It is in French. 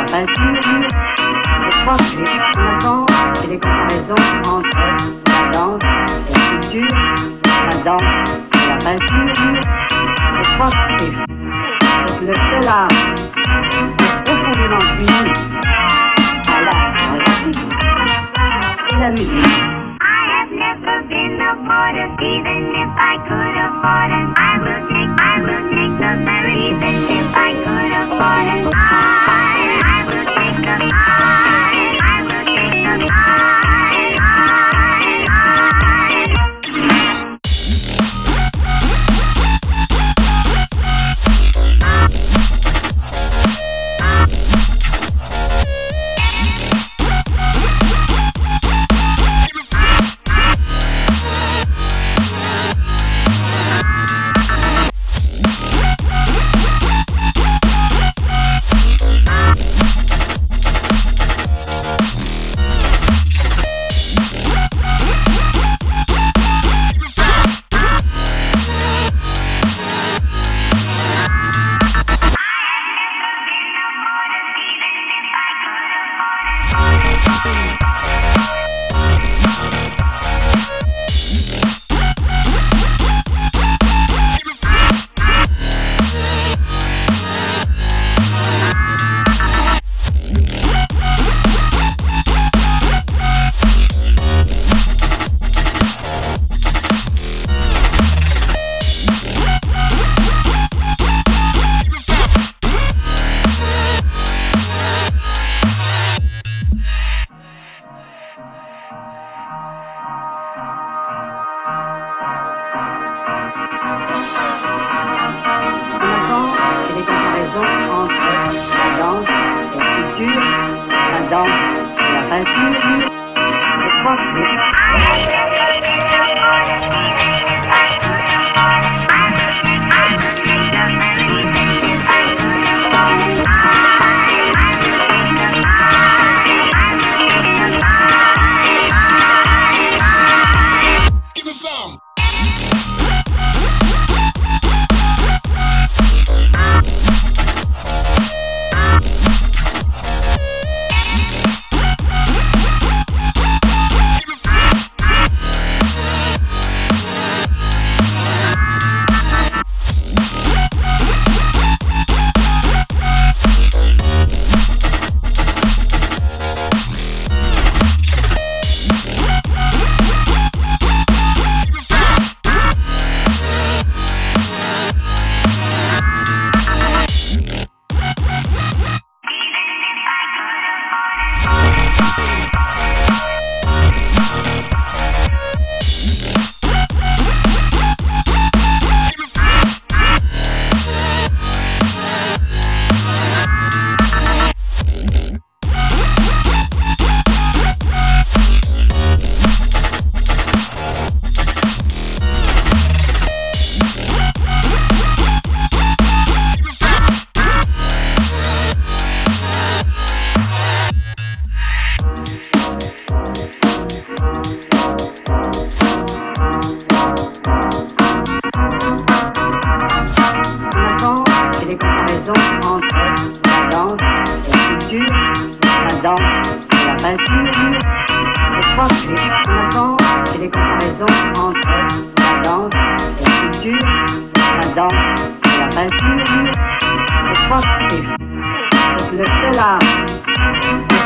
peinture. Je crois que maintenant, c'est les comparaisons entre la danse et la sculpture, la danse et la peinture. Je crois que c'est le seul art profondément uni à l'art artistique et la musique. Never been aboard it, even if I could afford it. I will take the ferry, even if I could afford it. I will take the I will take the Je crois que c'est le seul art